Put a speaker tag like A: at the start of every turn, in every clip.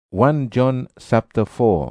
A: 1 John chapter 4.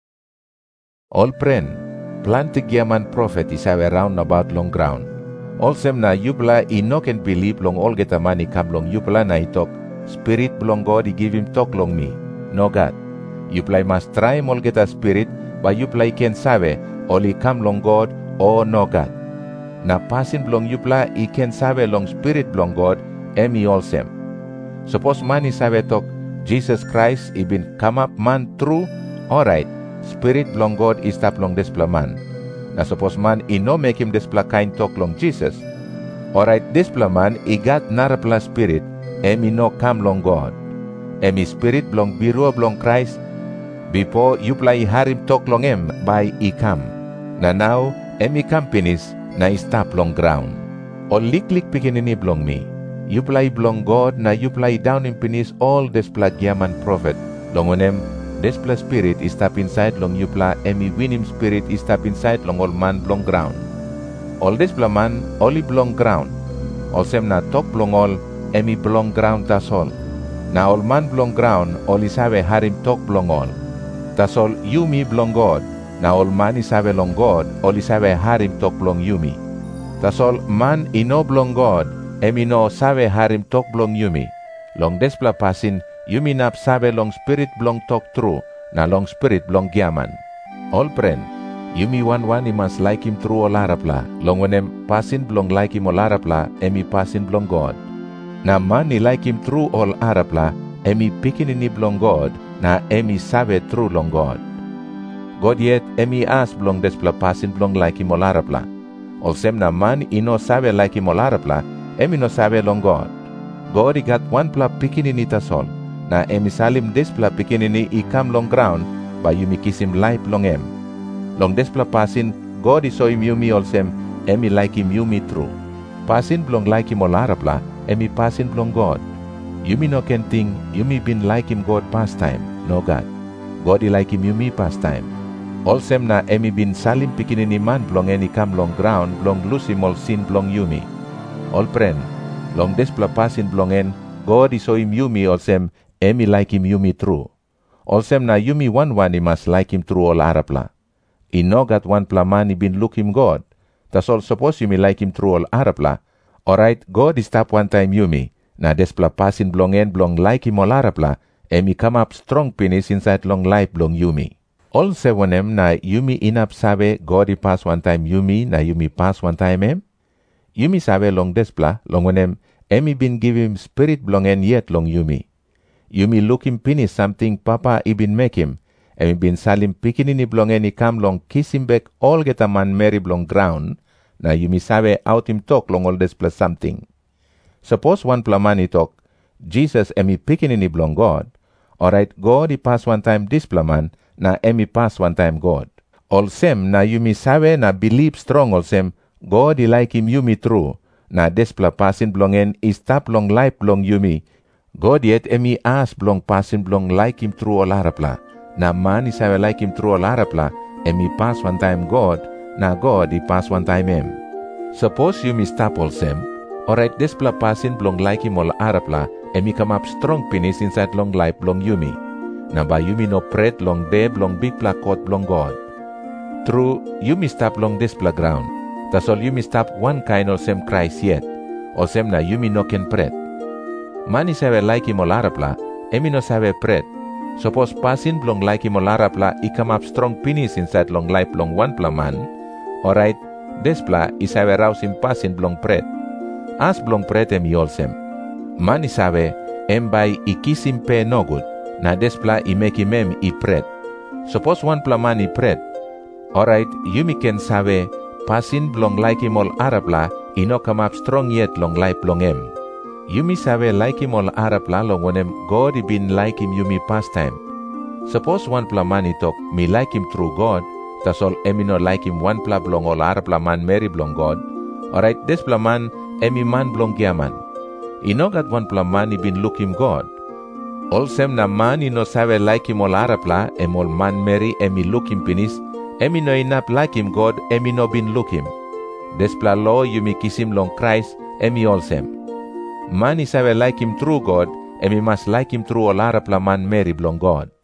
A: All friend, planted yaman prophet isawe round about long ground. Olsem na yupla ino can believe long all get mani kam long yupla na itok. Spirit belong God he give him talk long me. No God. Yupla must try all get a spirit, but yupla can sabe only come long God or no God. Na passing belong yupla he can sabe long spirit belong God, emi olsem. Suppose man is sabe talk Jesus Christ he been come up man true, alright. Spirit belong God is tap long despla man. Na suppose man he no make him despla kind talk long Jesus. Alright, despla man he got narapla spirit, emi no come long God. Emi spirit belong biru belong Christ. Before you play harim talk long him by he come. Na now emi companies na he stop long ground. O lik pikinini belong me. You play belong God na you play down in penis all despla yaman prophet. Long onem despla spirit is tap inside long you pla emi win him spirit is tap inside long all man belong ground. All despla man only belong ground. All sem na talk belong all emi belong ground that's all. Na all man belong ground all is have harim talk belong all. That's all you me belong God. Na all man is have long God all is have harim talk belong you me. That's all man ino belong God. Emi no sabe harim talk belong yumi. Long despla passing, yumi nap sabe long spirit belong talk true, na long spirit belong giaman. All friend, yumi one he must like him true all arapla. Long when em passing belong like him all arapla, emi passing belong God. Na man he like him true all arapla, emi picking in belong God, na emi sabe true long God. God yet emi as belong despla passing belong like him all arapla. All sem na man ino sabe like him all arapla, emi no sabe long God. God he got one pla pikinini tasol. Na emi salim despla pikinini he come long ground, by you me kiss him life long em. Long despla passing, God he saw him yumi olsem, emi like him yumi true. Passing belong like him all arapla, emi passing belong God. Yumi no can think, yumi been like him God past time, no God. God he like him yumi past time. Olsem na emi been salim pikinini man belong eni come long ground, belong lose him all sin belong yumi. All friend, long despla passing belong en, God is so him yumi olsem, emi like him yumi true. Olsem na yumi one he must like him true all arapla. He no got one pla man he been look him God. That's all suppose yumi like him true all arapla. Alright, God is tap one time yumi. Na despla passing belong en belong like him all arapla, emi come up strong penis inside long life belong yumi. All sevenem na yumi inap sabe God he pass one time yumi na yumi pass one time em. Yumi sabe long despla, long onem, emi been give him spirit belong en yet long yumi. Yumi look him finish something papa he been make him, emi been salim pikinini belong en he come long kiss him back all get a man marry belong ground, na yumi sabe out him talk long all despla something. Suppose one plamani talk, Jesus emi pikinini belong God, alright God he pass one time despla man, na emi pass one time God. All sem na yumi sabe na believe strong all sem, God he like him yumi true, na despla passing belong en is tap long life belong yumi. God yet emi as belong passing belong like him true all arapla. Na man is have like him true all arapla, emi pass one time God, na God he pass one time em. Suppose yumi stop all sem, alright despla passing belong like him all arapla, emi come up strong penis inside long life belong yumi. Na ba yumi no pret long day belong big pla court belong God. True, yumi stop long despla ground. Tas all yumi stop one kind of sem Christ yet, or sem na yumi no can pret. Mani sabe like him all arapla, emi no sabe pret. Suppose passing belong like him all arapla, he come up strong penis inside long life belong one pla man. Alright, despla he sabe rouse him passing belong pret. As belong pret emi all sem. Mani sabe, em by he kiss him pe no good, na despla he make him em he pret. Suppose one pla man he pret. Alright, yumi can sabe, passing belong like him all arapla, he no come up strong yet long life belong em. Yumi sabe like him all arapla long when em God he been like him yumi past time. Suppose one pla man he talk, me like him through God, that's all emi no like him one pla belong all arapla man marry belong God. Alright, this pla man, emi man belong giaman. He no got one pla man he been look him God. All sem na man he no sabe like him all arapla, em all man marry emi look him penis, emi no inap like him God, emi no been look him. Despla law yumi kiss him long Christ, emi all sem. Man he sabe like him true God, emi must like him true all arapla man marry belong God.